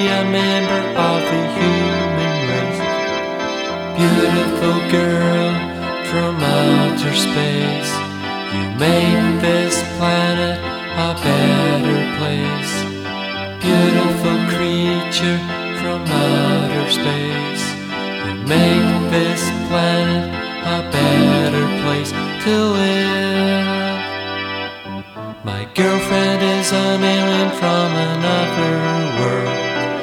a member of the human race. Beautiful girl from outer space, you make this planet a better place. Beautiful creature from outer space, you make this planet a better place to live. My girlfriend is an alien from another world.